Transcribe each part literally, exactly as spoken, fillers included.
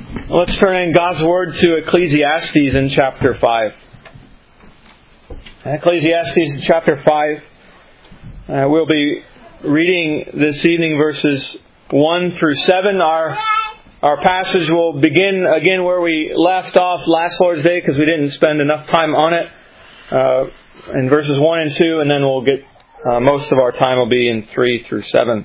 Let's turn in God's Word to Ecclesiastes in chapter five. Ecclesiastes chapter five. Uh, we'll be reading this evening verses one through seven. Our our passage will begin again where we left off last Lord's Day because we didn't spend enough time on it. Uh, in verses one and two, and then we'll get uh, most of our time will be in three through seven.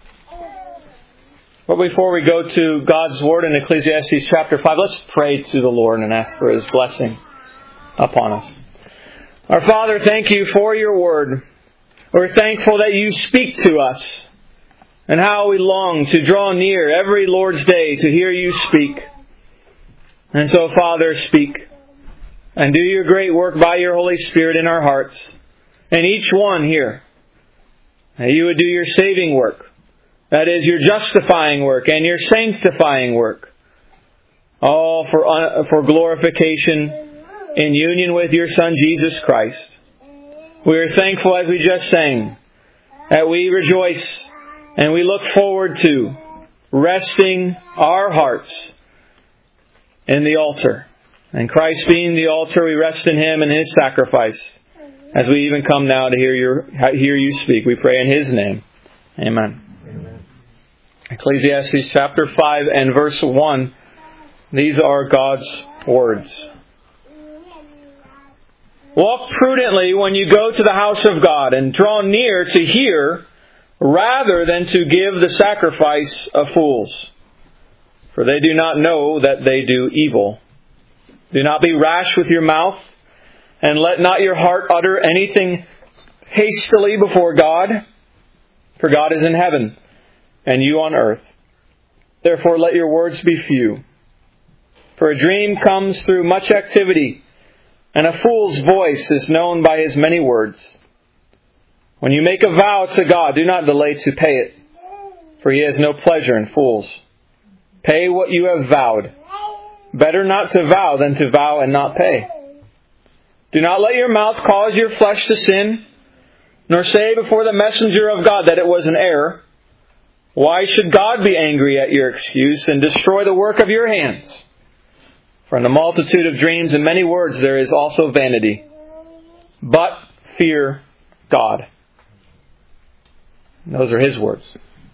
But before we go to God's Word in Ecclesiastes chapter five, let's pray to the Lord and ask for His blessing upon us. Our Father, thank You for Your Word. We're thankful that You speak to us, and how we long to draw near every Lord's Day to hear You speak. And so, Father, speak, and do Your great work by Your Holy Spirit in our hearts, and each one here. That You would do Your saving work. That is Your justifying work and Your sanctifying work. All for, uh, for glorification in union with Your Son, Jesus Christ. We are thankful, as we just sang, that we rejoice and we look forward to resting our hearts in the altar. And Christ being the altar, we rest in Him and His sacrifice. As we even come now to hear, your, hear You speak, we pray in His name. Amen. Ecclesiastes chapter five and verse one. These are God's words. Walk prudently when you go to the house of God, and draw near to hear, rather than to give the sacrifice of fools. For they do not know that they do evil. Do not be rash with your mouth, and let not your heart utter anything hastily before God. For God is in heaven, and you on earth. Therefore let your words be few. For a dream comes through much activity, and a fool's voice is known by his many words. When you make a vow to God, do not delay to pay it, for He has no pleasure in fools. Pay what you have vowed. Better not to vow than to vow and not pay. Do not let your mouth cause your flesh to sin, nor say before the messenger of God that it was an error. Why should God be angry at your excuse and destroy the work of your hands? For in the multitude of dreams and many words there is also vanity. But fear God. And those are His words.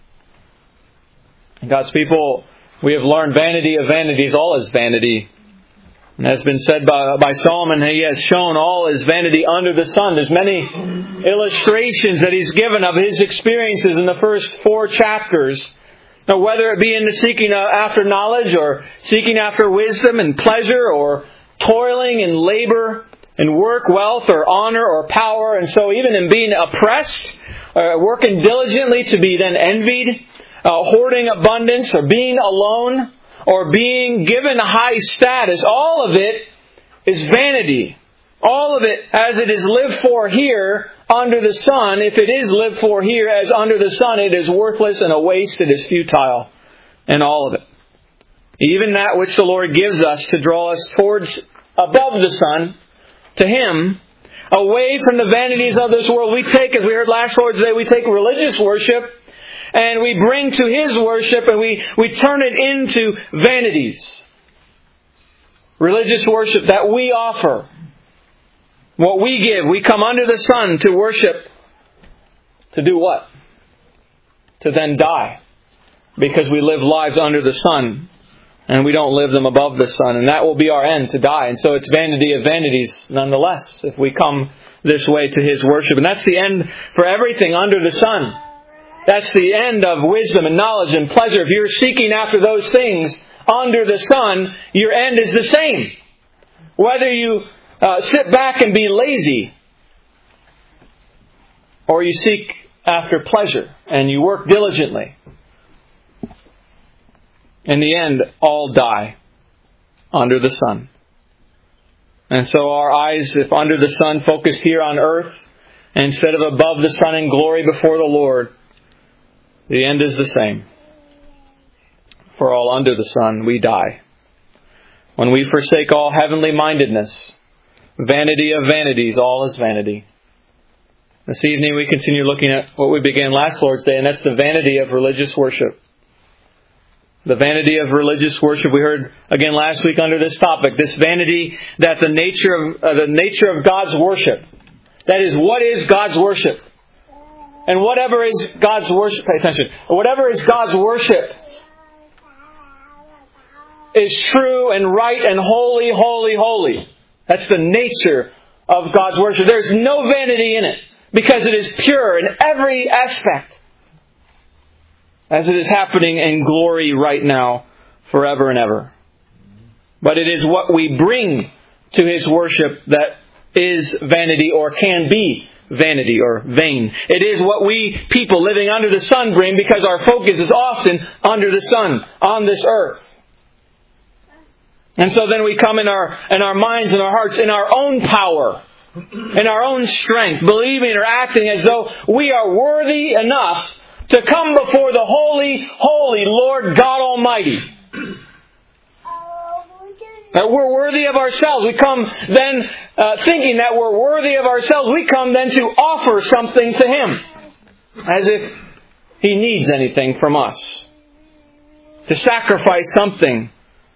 And God's people, we have learned vanity of vanities, all is vanity. And as has been said by, by Solomon, he has shown all is vanity under the sun. There's many illustrations that he's given of his experiences in the first four chapters. Now, whether it be in the seeking after knowledge, or seeking after wisdom and pleasure, or toiling and labor and work, wealth or honor or power. And so even in being oppressed, uh, working diligently to be then envied, uh, hoarding abundance, or being alone, or being given a high status, all of it is vanity. All of it, as it is lived for here under the sun, if it is lived for here as under the sun, it is worthless and a waste, it is futile, and all of it. Even that which the Lord gives us to draw us towards above the sun, to Him, away from the vanities of this world, we take, as we heard last Lord's Day, we take religious worship, and we bring to His worship, and we, we turn it into vanities. Religious worship that we offer. What we give. We come under the sun to worship. To do what? To then die. Because we live lives under the sun. And we don't live them above the sun. And that will be our end, to die. And so it's vanity of vanities nonetheless, if we come this way to His worship. And that's the end for everything under the sun. That's the end of wisdom and knowledge and pleasure. If you're seeking after those things under the sun, your end is the same. Whether you uh, sit back and be lazy, or you seek after pleasure and you work diligently, in the end, all die under the sun. And so our eyes, if under the sun, focused here on earth, instead of above the sun in glory before the Lord, the end is the same. For all under the sun, we die. When we forsake all heavenly mindedness, vanity of vanities, all is vanity. This evening we continue looking at what we began last Lord's Day, and that's the vanity of religious worship. The vanity of religious worship. We heard again last week under this topic. This vanity that the nature of uh, the nature of God's worship. That is, what is God's worship? And whatever is God's worship, pay attention. Whatever is God's worship is true and right and holy, holy, holy. That's the nature of God's worship. There's no vanity in it because it is pure in every aspect, as it is happening in glory right now, forever and ever. But it is what we bring to His worship that is vanity, or can be vanity or vain. It is what we people living under the sun bring, because our focus is often under the sun, on this earth. And so then we come in our in our minds and our hearts, in our own power, in our own strength, believing or acting as though we are worthy enough to come before the holy, holy Lord God Almighty. That we're worthy of ourselves. We come then uh, thinking that we're worthy of ourselves. We come then to offer something to Him, as if He needs anything from us. To sacrifice something.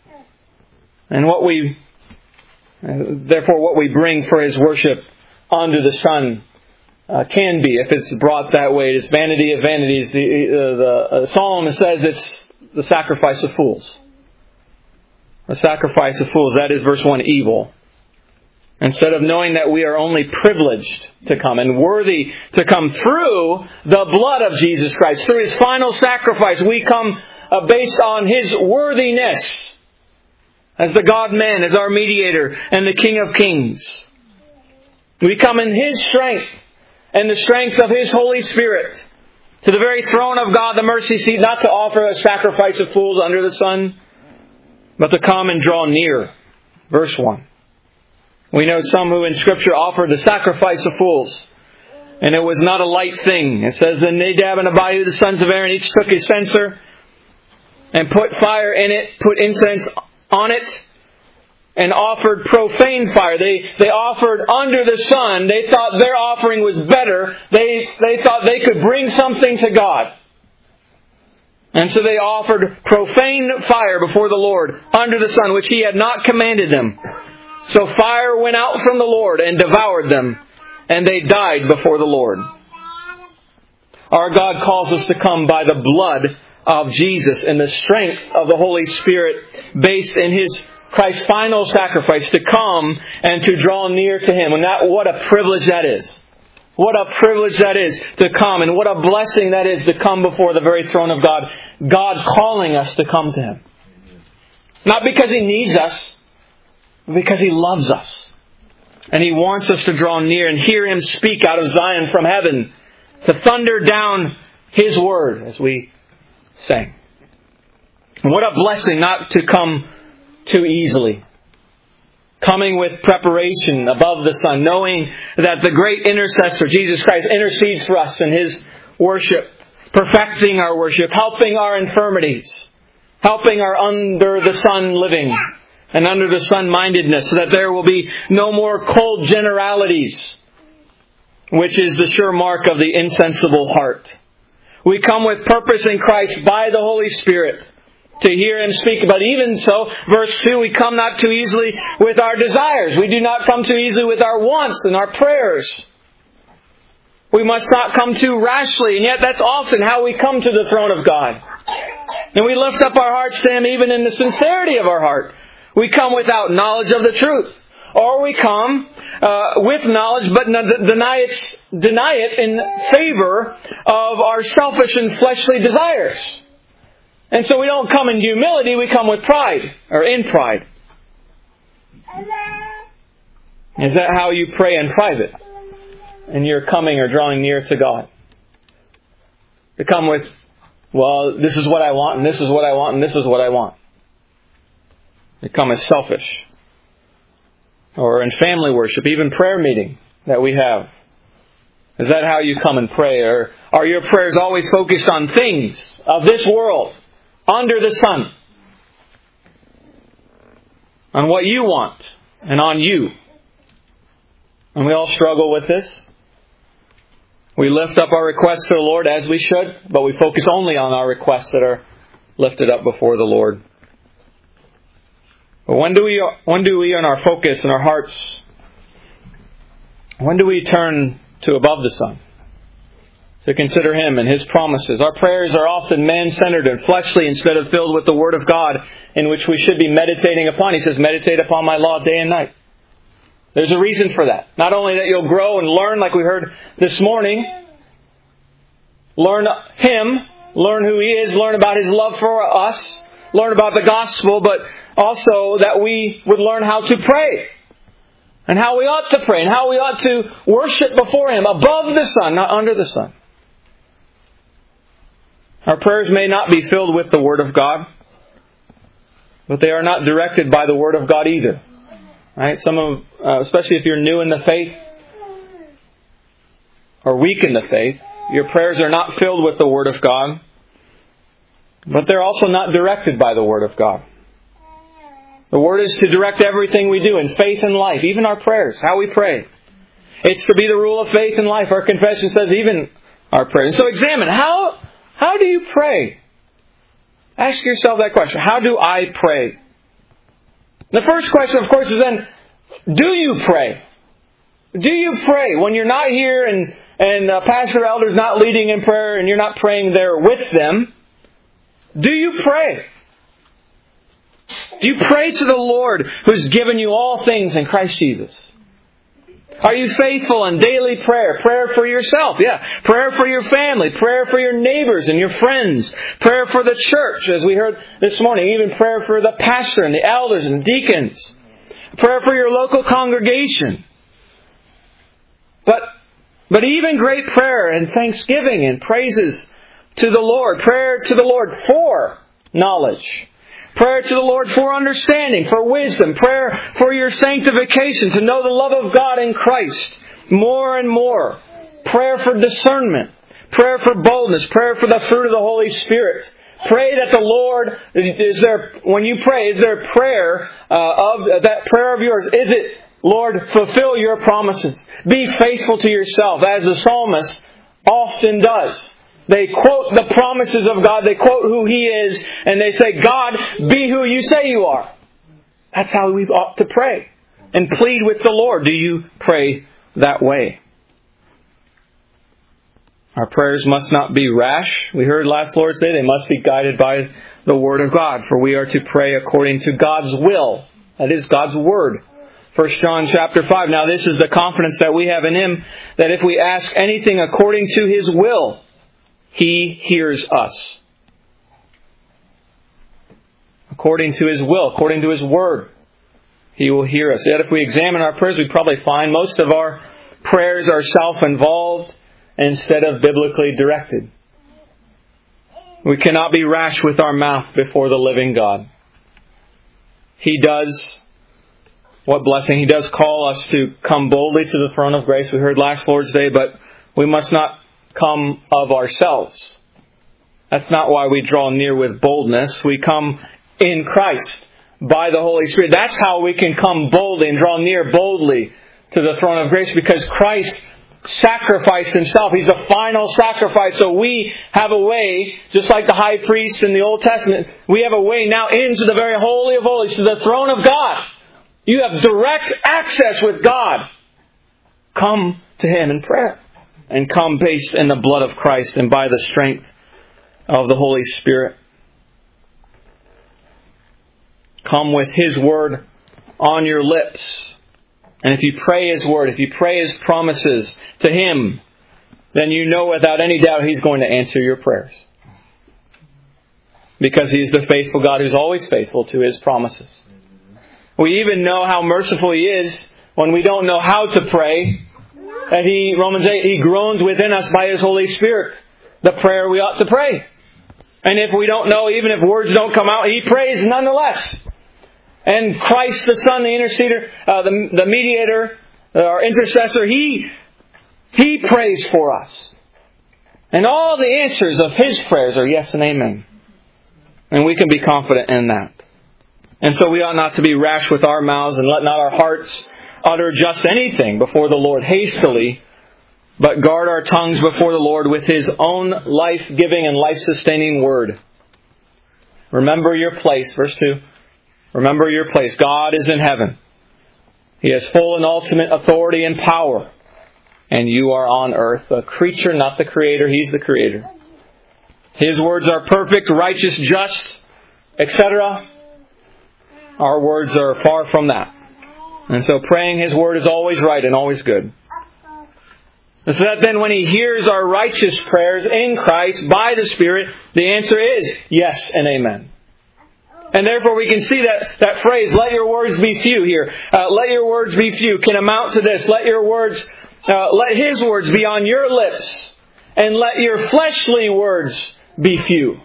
And what we, uh, therefore what we bring for His worship under the sun uh, can be, if it's brought that way, it's vanity of vanities. The, uh, the uh, Solomon says it's the sacrifice of fools. The sacrifice of fools. That is, verse one, evil. Instead of knowing that we are only privileged to come and worthy to come through the blood of Jesus Christ, through His final sacrifice, we come uh, based on His worthiness as the God-man, as our mediator and the King of Kings. We come in His strength and the strength of His Holy Spirit to the very throne of God, the mercy seat, not to offer a sacrifice of fools under the sun, but to come and draw near. Verse one. We know some who in Scripture offered the sacrifice of fools, and it was not a light thing. It says, "Then Nadab and Abihu, the sons of Aaron, each took his censer and put fire in it, put incense on it, and offered profane fire." They they offered under the sun. They thought their offering was better. They they thought they could bring something to God. And so they offered profane fire before the Lord under the sun, which He had not commanded them. So fire went out from the Lord and devoured them, and they died before the Lord. Our God calls us to come by the blood of Jesus and the strength of the Holy Spirit, based in His Christ's final sacrifice, to come and to draw near to Him. And that, what a privilege that is. What a privilege that is to come, and what a blessing that is to come before the very throne of God. God calling us to come to Him. Not because He needs us, but because He loves us. And He wants us to draw near and hear Him speak out of Zion from heaven, to thunder down His word, as we sang. What a blessing not to come too easily. Coming with preparation above the sun, knowing that the great intercessor, Jesus Christ, intercedes for us in His worship, perfecting our worship, helping our infirmities, helping our under the sun living and under the sun mindedness, so that there will be no more cold generalities, which is the sure mark of the insensible heart. We come with purpose in Christ by the Holy Spirit to hear Him speak. But even so, verse two, we come not too easily with our desires. We do not come too easily with our wants and our prayers. We must not come too rashly. And yet that's often how we come to the throne of God. And we lift up our hearts to Him even in the sincerity of our heart. We come without knowledge of the truth. Or we come uh, with knowledge but deny it, deny it in favor of our selfish and fleshly desires. And so we don't come in humility, we come with pride, or in pride. Is that how you pray in private? And you're coming or drawing near to God? To come with, well, this is what I want, and this is what I want, and this is what I want. You come as selfish. Or in family worship, even prayer meeting that we have. Is that how you come and pray? Or are your prayers always focused on things of this world? Under the sun. On what you want. And on you. And we all struggle with this. We lift up our requests to the Lord as we should, but we focus only on our requests that are lifted up before the Lord. But when do we, when do we in our focus and our hearts, when do we turn to above the sun to consider Him and His promises? Our prayers are often man-centered and fleshly instead of filled with the Word of God, in which we should be meditating upon. He says, meditate upon my law day and night. There's a reason for that. Not only that you'll grow and learn like we heard this morning, learn Him, learn who He is, learn about His love for us, learn about the gospel, but also that we would learn how to pray. And how we ought to pray, and how we ought to worship before Him, above the sun, not under the sun. Our prayers may not be filled with the Word of God, but they are not directed by the Word of God either. Right? Some of, uh, especially if you're new in the faith, or weak in the faith, your prayers are not filled with the Word of God, but they're also not directed by the Word of God. The Word is to direct everything we do in faith and life, even our prayers, how we pray. It's to be the rule of faith and life. Our confession says even our prayers. So examine, how, how do you pray? Ask yourself that question. How do I pray? The first question, of course, is then, do you pray? Do you pray when you're not here and, and uh, pastor or elder's not leading in prayer and you're not praying there with them? Do you pray? Do you pray to the Lord who's given you all things in Christ Jesus? Are you faithful in daily prayer? Prayer for yourself, yeah. Prayer for your family. Prayer for your neighbors and your friends. Prayer for the church, as we heard this morning. Even prayer for the pastor and the elders and deacons. Prayer for your local congregation. But, but even great prayer and thanksgiving and praises to the Lord. Prayer to the Lord for knowledge. Prayer to the Lord for understanding, for wisdom. Prayer for your sanctification, to know the love of God in Christ more and more. Prayer for discernment. Prayer for boldness. Prayer for the fruit of the Holy Spirit. Pray that the Lord, is there, when you pray, is there prayer uh, of that prayer of yours? Is it, Lord, fulfill your promises. Be faithful to yourself, as the psalmist often does. They quote the promises of God. They quote who He is. And they say, God, be who you say you are. That's how we ought to pray. And plead with the Lord. Do you pray that way? Our prayers must not be rash. We heard last Lord's Day, they must be guided by the Word of God. For we are to pray according to God's will. That is God's Word. First John chapter five. Now this is the confidence that we have in Him, that if we ask anything according to His will, He hears us. According to His will, according to His Word, He will hear us. Yet if we examine our prayers, we probably find most of our prayers are self-involved instead of biblically directed. We cannot be rash with our mouth before the living God. He does, what blessing, He does call us to come boldly to the throne of grace. We heard last Lord's Day, but we must not come of ourselves. That's not why we draw near with boldness. We come in Christ by the Holy Spirit. That's how we can come boldly and draw near boldly to the throne of grace, because Christ sacrificed Himself. He's the final sacrifice. So we have a way, just like the high priest in the Old Testament, we have a way now into the very holy of holies, to the throne of God. You have direct access with God. Come to Him in prayer. And come based in the blood of Christ and by the strength of the Holy Spirit. Come with His Word on your lips. And if you pray His Word, if you pray His promises to Him, then you know without any doubt He's going to answer your prayers. Because He is the faithful God who's always faithful to His promises. We even know how merciful He is when we don't know how to pray. And He, Romans eight, He groans within us by His Holy Spirit the prayer we ought to pray. And if we don't know, even if words don't come out, He prays nonetheless. And Christ the Son, the interceder, uh, the, the mediator, our intercessor, He, He prays for us. And all the answers of His prayers are yes and amen. And we can be confident in that. And so we ought not to be rash with our mouths, and let not our hearts utter just anything before the Lord hastily, but guard our tongues before the Lord with His own life-giving and life-sustaining Word. Remember your place. Verse two. Remember your place. God is in heaven. He has full and ultimate authority and power. And you are on earth, a creature, not the Creator. He's the Creator. His words are perfect, righteous, just, et cetera. Our words are far from that. And so praying His Word is always right and always good. And so that then when He hears our righteous prayers in Christ by the Spirit, the answer is yes and amen. And therefore we can see that, that phrase, let your words be few here. Uh, let your words be few can amount to this. Let your words, uh, let His words be on your lips. And let your fleshly words be few.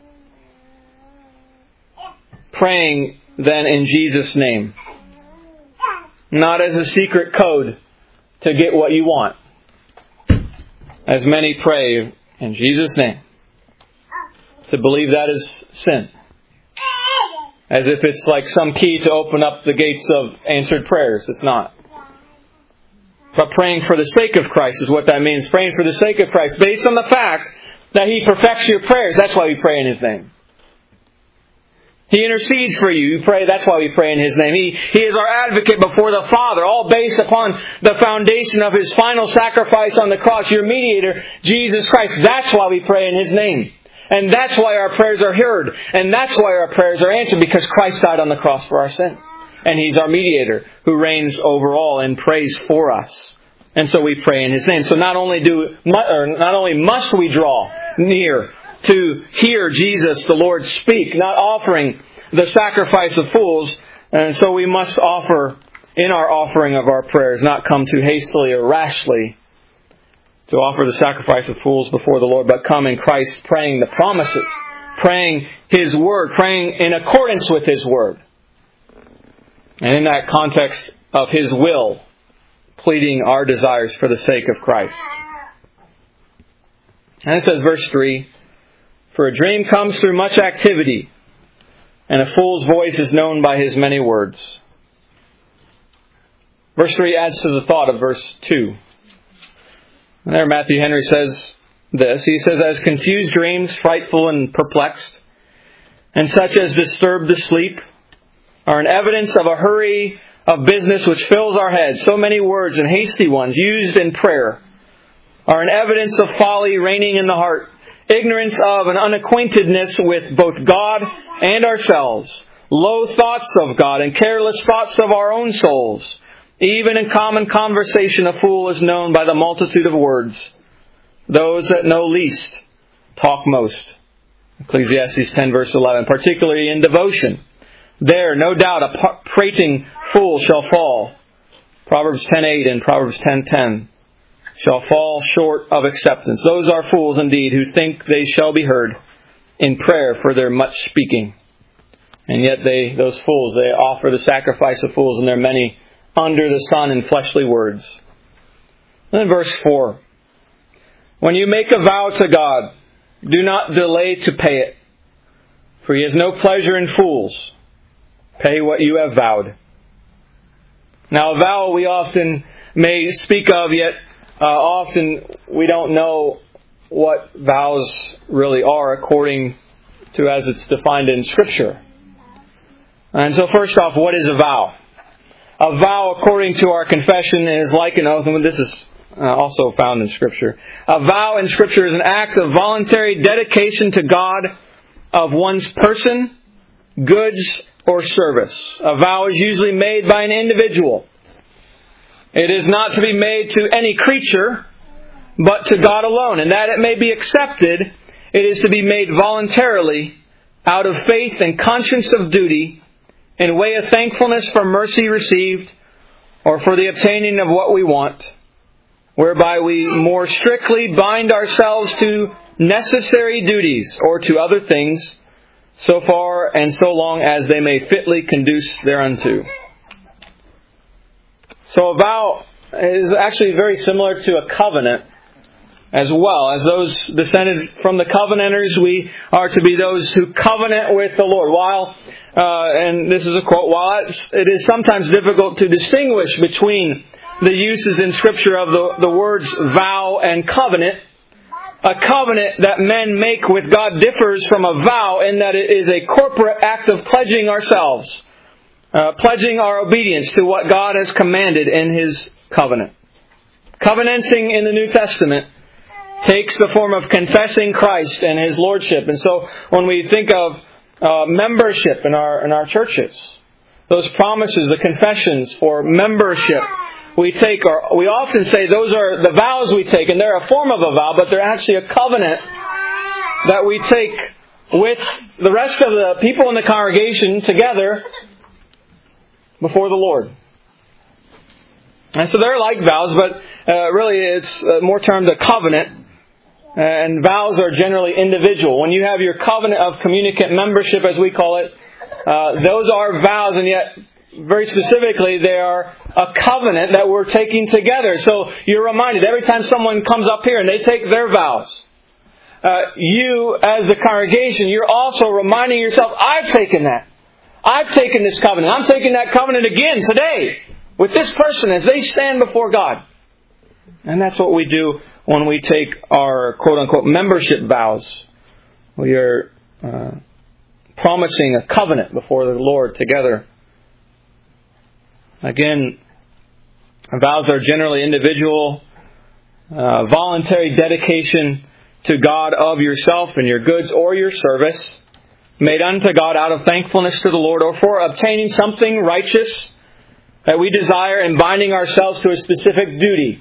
Praying then in Jesus' name. Not as a secret code to get what you want. As many pray in Jesus' name. To believe that is sin. As if it's like some key to open up the gates of answered prayers. It's not. But praying for the sake of Christ is what that means. Praying for the sake of Christ. Based on the fact that He perfects your prayers. That's why we pray in His name. He intercedes for you. You pray. That's why we pray in His name. He, he is our advocate before the Father. All based upon the foundation of His final sacrifice on the cross. Your mediator, Jesus Christ. That's why we pray in His name. And that's why our prayers are heard. And that's why our prayers are answered. Because Christ died on the cross for our sins. And He's our mediator who reigns over all and prays for us. And so we pray in His name. So not only do, or not only must we draw near to hear Jesus the Lord speak, not offering the sacrifice of fools, and so we must offer in our offering of our prayers, not come too hastily or rashly to offer the sacrifice of fools before the Lord, but come in Christ praying the promises, praying His Word, praying in accordance with His Word. And in that context of His will, pleading our desires for the sake of Christ. And it says, verse three, for a dream comes through much activity, and a fool's voice is known by his many words. Verse three adds to the thought of verse two. And there Matthew Henry says this. He says, as confused dreams, frightful and perplexed, and such as disturb the sleep, are an evidence of a hurry of business which fills our heads, so many words and hasty ones used in prayer, are an evidence of folly reigning in the heart, ignorance of and unacquaintedness with both God and ourselves, low thoughts of God and careless thoughts of our own souls. Even in common conversation, a fool is known by the multitude of words. Those that know least talk most. Ecclesiastes ten verse eleven, particularly in devotion. There, no doubt, a prating fool shall fall. Proverbs ten eight and Proverbs ten ten shall fall short of acceptance. Those are fools indeed who think they shall be heard in prayer for their much speaking. And yet they, those fools, they offer the sacrifice of fools, and there are many under the sun in fleshly words. And then verse four. When you make a vow to God, do not delay to pay it, for He has no pleasure in fools. Pay what you have vowed. Now, a vow we often may speak of, yet uh, often we don't know what vows really are according to as it's defined in Scripture. And so first off, what is a vow? A vow, according to our confession, is like an oath, and this is uh, also found in Scripture. A vow in Scripture is an act of voluntary dedication to God of one's person, goods, or service. A vow is usually made by an individual. It is not to be made to any creature, but to God alone. And that it may be accepted, it is to be made voluntarily out of faith and conscience of duty, in way of thankfulness for mercy received, or for the obtaining of what we want, whereby we more strictly bind ourselves to necessary duties or to other things, so far and so long as they may fitly conduce thereunto. So a vow is actually very similar to a covenant as well. As those descended from the covenanters, we are to be those who covenant with the Lord. While, uh, and this is a quote, while it is sometimes difficult to distinguish between the uses in Scripture of the, the words vow and covenant, a covenant that men make with God differs from a vow in that it is a corporate act of pledging ourselves, uh, pledging our obedience to what God has commanded in His covenant. Covenanting in the New Testament takes the form of confessing Christ and His Lordship. And so when we think of uh, membership in our in our churches, those promises, the confessions for membership we take, or we often say those are the vows we take, and they're a form of a vow, but they're actually a covenant that we take with the rest of the people in the congregation together before the Lord. And so they're like vows, but uh, really it's uh, more termed a covenant. And vows are generally individual. When you have your covenant of communicant membership, as we call it, uh, those are vows, and yet very specifically they are a covenant that we're taking together. So you're reminded every time someone comes up here and they take their vows, uh, you as the congregation, you're also reminding yourself, I've taken that. I've taken this covenant. I'm taking that covenant again today with this person as they stand before God. And that's what we do when we take our quote-unquote membership vows. We are uh, promising a covenant before the Lord together. Again, vows are generally individual, uh, voluntary dedication to God of yourself and your goods or your service, made unto God out of thankfulness to the Lord, or for obtaining something righteous that we desire and binding ourselves to a specific duty.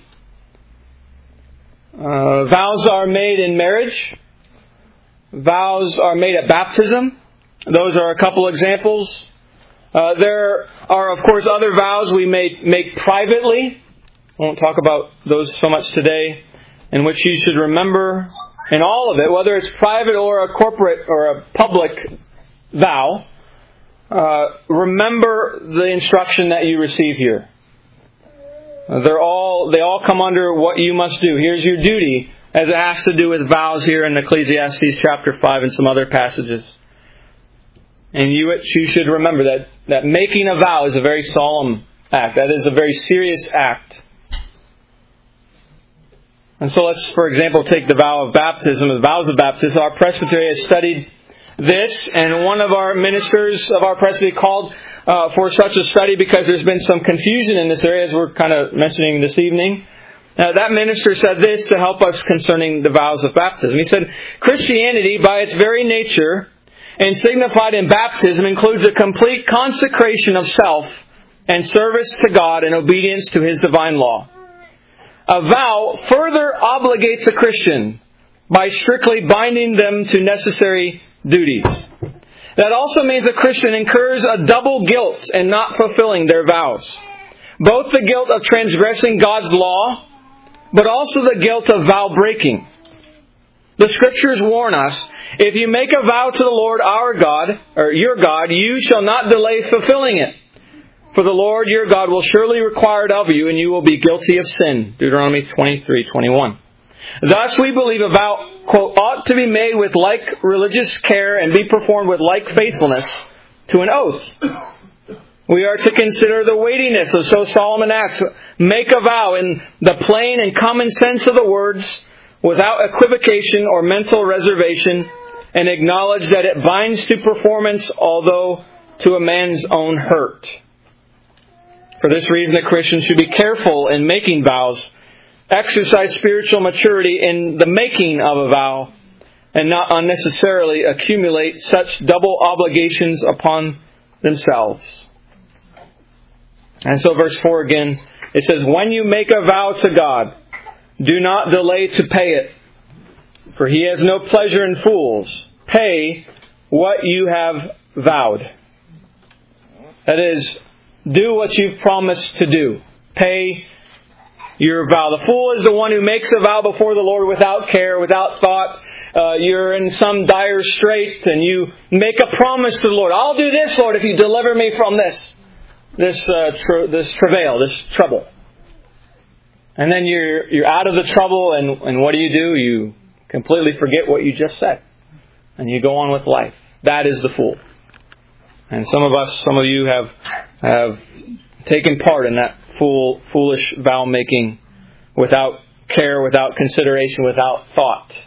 Uh, vows are made in marriage. Vows are made at baptism. Those are a couple examples. Uh, there are, of course, other vows we may make privately. I won't talk about those so much today, in which you should remember in all of it, whether it's private or a corporate or a public vow, uh, remember the instruction that you receive here. They're all, they all come under what you must do. Here's your duty, as it has to do with vows here in Ecclesiastes chapter five and some other passages. And you, you should remember that, that making a vow is a very solemn act. That is a very serious act. And so let's, for example, take the vow of baptism, the vows of baptism. Our presbytery has studied this, and one of our ministers of our presbytery called uh, for such a study because there's been some confusion in this area, as we're kind of mentioning this evening. Uh, that minister said this to help us concerning the vows of baptism. He said, Christianity, by its very nature, and signified in baptism, includes a complete consecration of self and service to God and obedience to His divine law. A vow further obligates a Christian by strictly binding them to necessary duties. That also means a Christian incurs a double guilt in not fulfilling their vows. Both the guilt of transgressing God's law, but also the guilt of vow breaking. The Scriptures warn us, if you make a vow to the Lord our God, or your God, you shall not delay fulfilling it. For the Lord your God will surely require it of you, and you will be guilty of sin. Deuteronomy twenty-three twenty-one. Thus we believe a vow, quote, ought to be made with like religious care and be performed with like faithfulness to an oath. We are to consider the weightiness of so solemn an act. Make a vow in the plain and common sense of the words, without equivocation or mental reservation, and acknowledge that it binds to performance, although to a man's own hurt. For this reason, a Christian should be careful in making vows, exercise spiritual maturity in the making of a vow, and not unnecessarily accumulate such double obligations upon themselves. And so verse four again, it says, when you make a vow to God, do not delay to pay it, for He has no pleasure in fools. Pay what you have vowed. That is, do what you've promised to do. Pay your vow. The fool is the one who makes a vow before the Lord without care, without thought. Uh, you're in some dire strait and you make a promise to the Lord. I'll do this, Lord, if you deliver me from this, this, uh, tr- this travail, this trouble. And then you're you're out of the trouble, and, and what do you do? You completely forget what you just said, and you go on with life. That is the fool. And some of us, some of you have have taken part in that fool, foolish vow making without care, without consideration, without thought.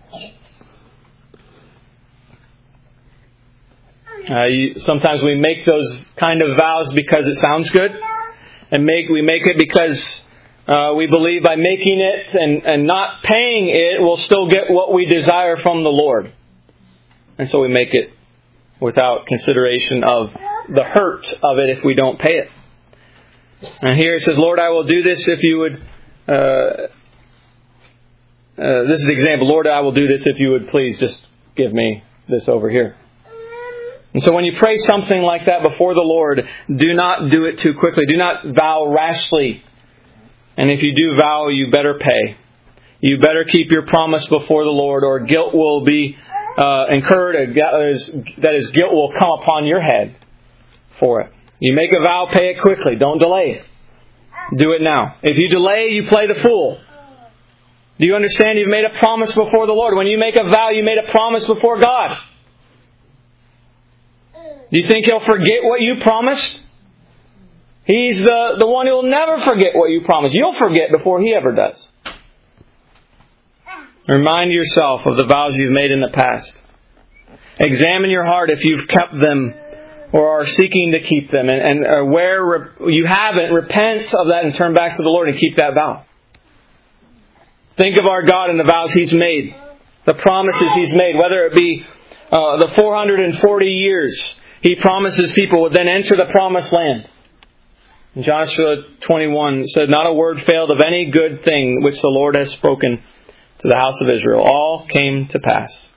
Uh, you, sometimes we make those kind of vows because it sounds good, and make we make it because uh, we believe by making it and, and not paying it, we'll still get what we desire from the Lord. And so we make it without consideration of the hurt of it if we don't pay it. And here it says, Lord, I will do this if you would... Uh, uh, this is the example. Lord, I will do this if you would please just give me this over here. And so when you pray something like that before the Lord, do not do it too quickly. Do not vow rashly. And if you do vow, you better pay. You better keep your promise before the Lord, or guilt will be uh, incurred. That is, guilt will come upon your head for it. You make a vow, pay it quickly. Don't delay it. Do it now. If you delay, you play the fool. Do you understand? You've made a promise before the Lord. When you make a vow, you made a promise before God. Do you think He'll forget what you promised? He's the, the one who will never forget what you promised. You'll forget before He ever does. Remind yourself of the vows you've made in the past. Examine your heart if you've kept them or are seeking to keep them. And, and uh, where re- you haven't, repent of that and turn back to the Lord and keep that vow. Think of our God and the vows He's made. The promises He's made. Whether it be uh, the four hundred forty years He promises people would then enter the promised land. In Joshua twenty-one said, not a word failed of any good thing which the Lord has spoken to the house of Israel. All came to pass.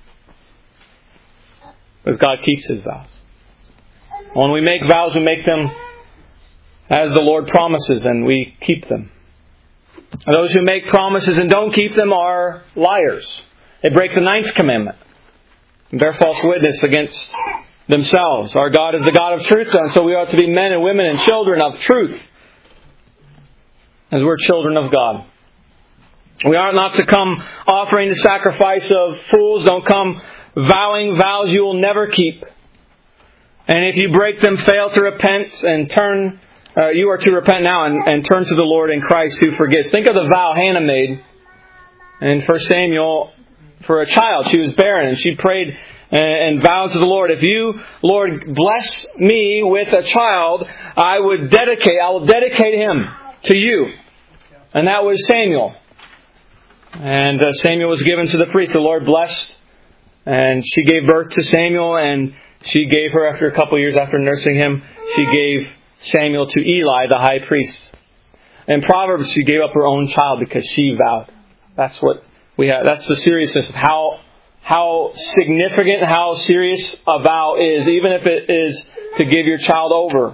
Because God keeps His vows. When we make vows, we make them as the Lord promises, and we keep them. And those who make promises and don't keep them are liars. They break the ninth commandment and bear false witness against themselves. Our God is the God of truth, and so we ought to be men and women and children of truth, as we're children of God. We are not to come offering the sacrifice of fools. Don't come vowing vows you will never keep. And if you break them, fail to repent and turn, uh, you are to repent now and, and turn to the Lord in Christ who forgives. Think of the vow Hannah made in First Samuel for a child. She was barren and she prayed and, and vowed to the Lord, if you, Lord, bless me with a child, I would dedicate, I will dedicate him to you. And that was Samuel. And uh, Samuel was given to the priest. The Lord blessed. And she gave birth to Samuel, and she gave her, after a couple of years after nursing him, she gave Samuel to Eli, the high priest. In Proverbs, she gave up her own child because she vowed. That's what we have. That's the seriousness of how how significant, how serious a vow is, even if it is to give your child over.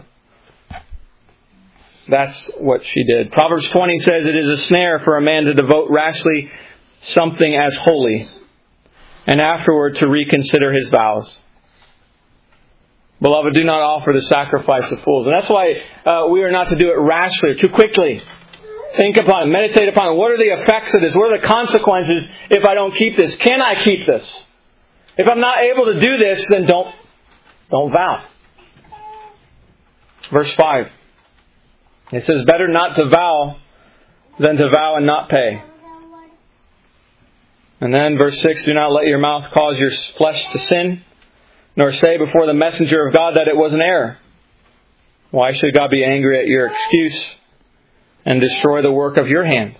That's what she did. Proverbs twenty says, it is a snare for a man to devote rashly something as holy, and afterward to reconsider his vows. Beloved, do not offer the sacrifice of fools. And that's why uh, we are not to do it rashly or too quickly. Think upon it. Meditate upon it. What are the effects of this? What are the consequences if I don't keep this? Can I keep this? If I'm not able to do this, then don't, don't vow. Verse five. It says, better not to vow than to vow and not pay. And then verse six, do not let your mouth cause your flesh to sin, nor say before the messenger of God that it was an error. Why should God be angry at your excuse and destroy the work of your hands?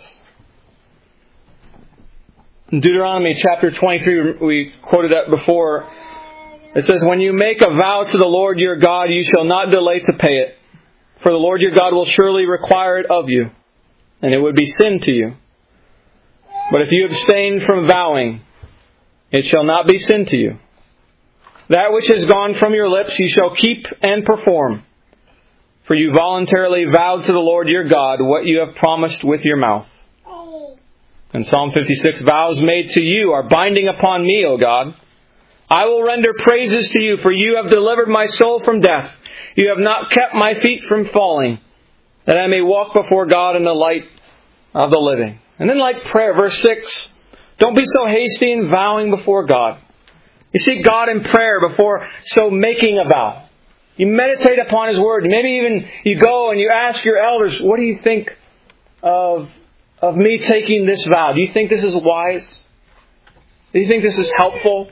In Deuteronomy chapter twenty-three, we quoted that before. It says, when you make a vow to the Lord your God, you shall not delay to pay it. For the Lord your God will surely require it of you, and it would be sin to you. But if you abstain from vowing, it shall not be sin to you. That which has gone from your lips you shall keep and perform. For you voluntarily vowed to the Lord your God what you have promised with your mouth. And Psalm fifty-six, vows made to you are binding upon me, O God. I will render praises to you, for you have delivered my soul from death. You have not kept my feet from falling, that I may walk before God in the light of the living. And then like prayer, verse six, don't be so hasty in vowing before God. You seek God in prayer before so making a vow. You meditate upon His Word. Maybe even you go and you ask your elders, what do you think of of me taking this vow? Do you think this is wise? Do you think this is helpful?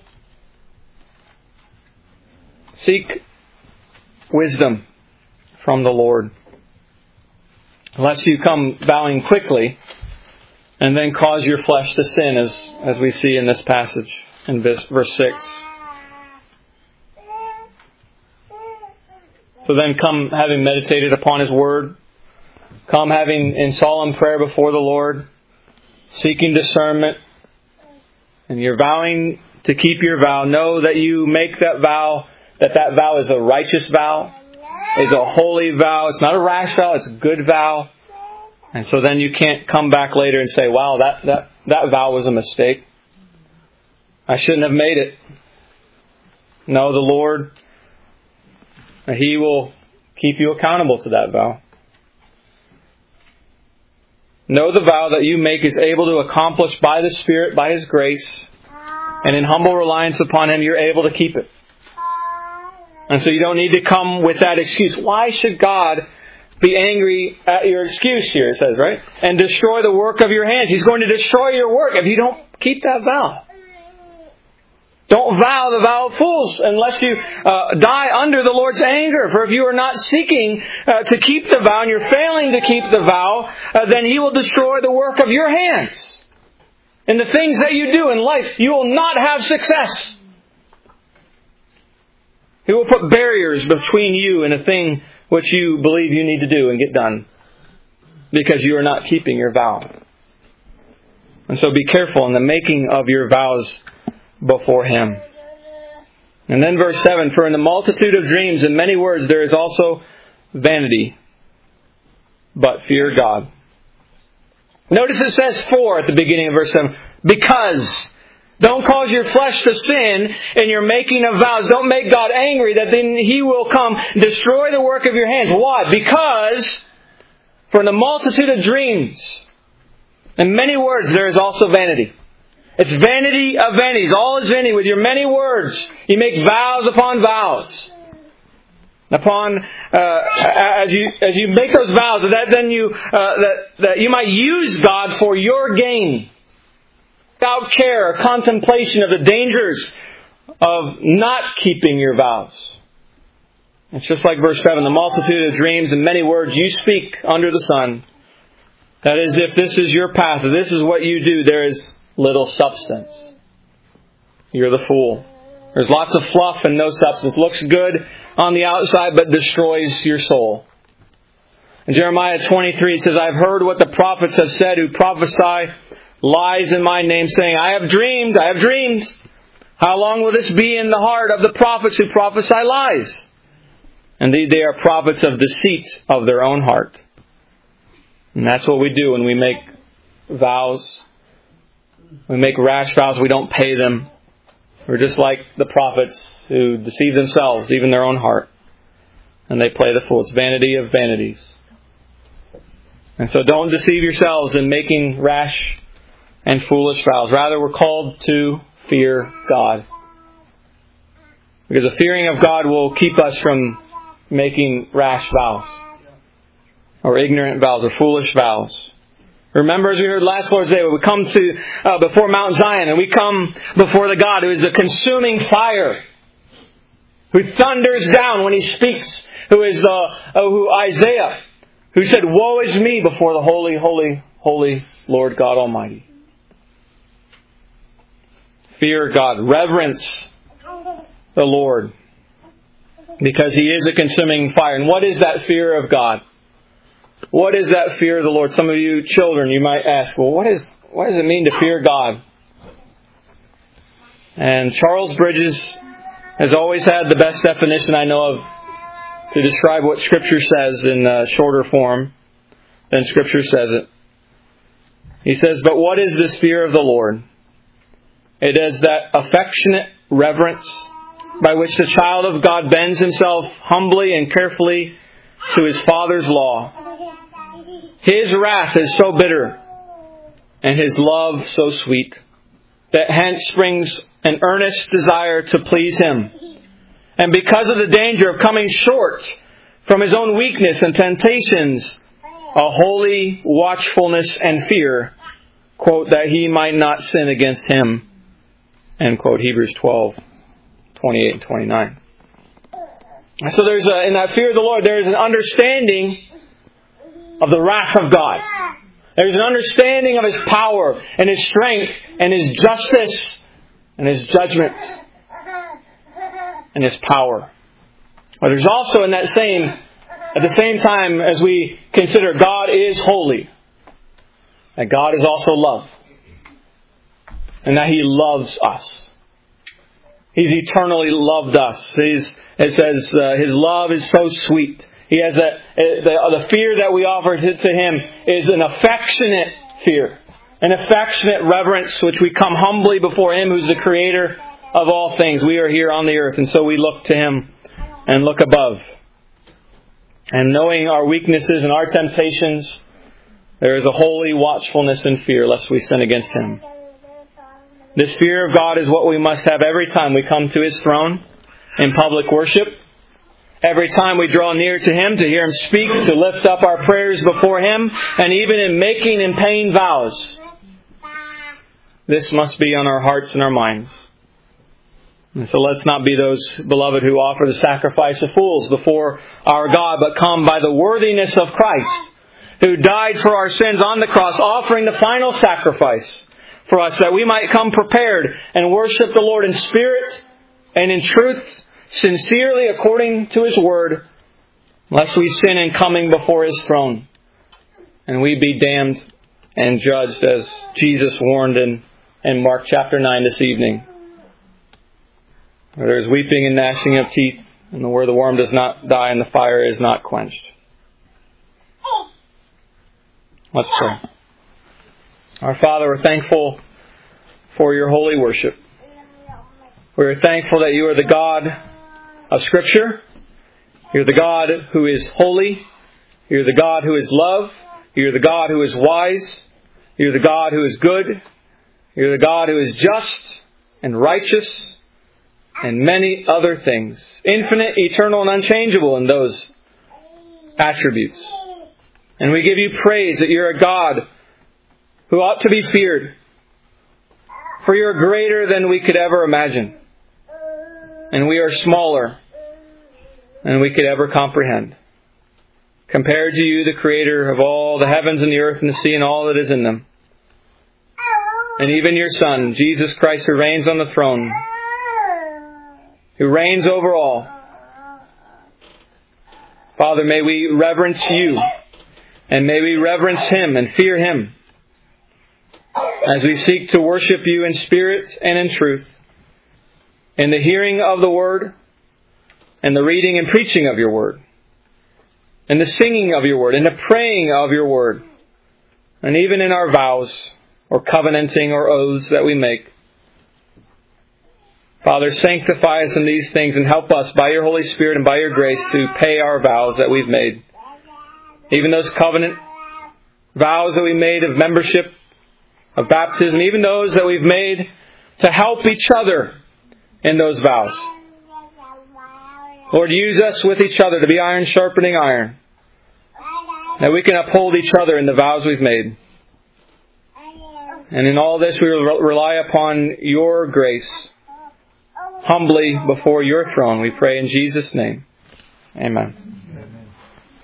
Seek wisdom from the Lord, lest you come vowing quickly and then cause your flesh to sin, as, as we see in this passage in verse six. So then come having meditated upon His Word, come having in solemn prayer before the Lord, seeking discernment, and you're vowing to keep your vow. Know that you make that vow, that that vow is a righteous vow, is a holy vow. It's not a rash vow, it's a good vow. And so then you can't come back later and say, wow, that, that, that vow was a mistake. I shouldn't have made it. No, the Lord, He will keep you accountable to that vow. Know the vow that you make is able to accomplish by the Spirit, by His grace, and in humble reliance upon Him, you're able to keep it. And so you don't need to come with that excuse. Why should God be angry at your excuse here, it says, right? And destroy the work of your hands. He's going to destroy your work if you don't keep that vow. Don't vow the vow of fools unless you uh, die under the Lord's anger. For if you are not seeking uh, to keep the vow and you're failing to keep the vow, uh, then He will destroy the work of your hands. In the things that you do in life, you will not have success. He will put barriers between you and a thing which you believe you need to do and get done, because you are not keeping your vow. And so be careful in the making of your vows before Him. And then verse seven, for in the multitude of dreams and many words there is also vanity, but fear God. Notice it says for at the beginning of verse seven. Because. Don't cause your flesh to sin in your making of vows. Don't make God angry that then He will come destroy the work of your hands. Why? Because for in the multitude of dreams and many words there is also vanity. It's vanity of vanities. All is vanity. With your many words, you make vows upon vows. Upon uh, as you as you make those vows, that then you uh, that that you might use God for your gain, without care or contemplation of the dangers of not keeping your vows. It's just like verse seven, the multitude of dreams and many words you speak under the sun. That is, if this is your path, if this is what you do, there is little substance. You're the fool. There's lots of fluff and no substance. Looks good on the outside, but destroys your soul. In Jeremiah twenty-three, it says, I've heard what the prophets have said who prophesy lies in my name, saying, I have dreamed, I have dreamed. How long will this be in the heart of the prophets who prophesy lies? Indeed, they are prophets of deceit of their own heart. And that's what we do when we make vows. We make rash vows, we don't pay them. We're just like the prophets who deceive themselves, even their own heart. And they play the fool. It's vanity of vanities. And so don't deceive yourselves in making rash and foolish vows. Rather, we're called to fear God. Because the fearing of God will keep us from making rash vows, or ignorant vows, or foolish vows. Remember, as we heard last Lord's Day, when we come to uh, before Mount Zion, and we come before the God who is a consuming fire, who thunders down when He speaks, who is the uh, who Isaiah, who said, "Woe is me before the holy, holy, holy Lord God Almighty." Fear God. Reverence the Lord. Because He is a consuming fire. And what is that fear of God? What is that fear of the Lord? Some of you children, you might ask, well, what is what does it mean to fear God? And Charles Bridges has always had the best definition I know of to describe what Scripture says in a shorter form than Scripture says it. He says, but what is this fear of the Lord? It is that affectionate reverence by which the child of God bends himself humbly and carefully to his Father's law. His wrath is so bitter and His love so sweet that hence springs an earnest desire to please Him. And because of the danger of coming short from his own weakness and temptations, a holy watchfulness and fear, quote, that he might not sin against him, end quote, Hebrews twelve, twenty-eight and twenty-nine. So there's a, in that fear of the Lord, there is an understanding of the wrath of God. There's an understanding of His power and His strength and His justice and His judgments and His power. But there's also in that same, at the same time as we consider God is holy, that God is also love. And that He loves us. He's eternally loved us. He's, it says uh, His love is so sweet. He has that, the, the fear that we offer to, to Him is an affectionate fear. An affectionate reverence which we come humbly before Him who's the Creator of all things. We are here on the earth, and so we look to Him and look above. And knowing our weaknesses and our temptations, there is a holy watchfulness and fear lest we sin against Him. This fear of God is what we must have every time we come to His throne in public worship. Every time we draw near to Him to hear Him speak, to lift up our prayers before Him, and even in making and paying vows. This must be on our hearts and our minds. And so let's not be those, beloved, who offer the sacrifice of fools before our God, but come by the worthiness of Christ, who died for our sins on the cross, offering the final sacrifice for us, that we might come prepared and worship the Lord in spirit and in truth, sincerely according to His Word, lest we sin in coming before His throne, and we be damned and judged, as Jesus warned in, in Mark chapter nine this evening, where there is weeping and gnashing of teeth, and where the worm does not die and the fire is not quenched. Let's pray. Our Father, we're thankful for Your holy worship. We're thankful that You are the God of Scripture. You're the God who is holy. You're the God who is love. You're the God who is wise. You're the God who is good. You're the God who is just and righteous and many other things. Infinite, eternal, and unchangeable in those attributes. And we give You praise that You're a God who ought to be feared. For You're greater than we could ever imagine. And we are smaller than we could ever comprehend. Compared to You, the Creator of all the heavens and the earth and the sea and all that is in them. And even Your Son, Jesus Christ, who reigns on the throne. Who reigns over all. Father, may we reverence You. And may we reverence Him and fear Him. As we seek to worship You in spirit and in truth. In the hearing of the Word, and the reading and preaching of Your Word, and the singing of Your Word, and the praying of Your Word, and even in our vows, or covenanting, or oaths that we make. Father, sanctify us in these things, and help us by Your Holy Spirit and by Your grace to pay our vows that we've made. Even those covenant vows that we made of membership, of baptism, even those that we've made to help each other in those vows. Lord, use us with each other to be iron sharpening iron. That we can uphold each other in the vows we've made. And in all this we will rely upon Your grace. Humbly before Your throne, we pray in Jesus' name. Amen.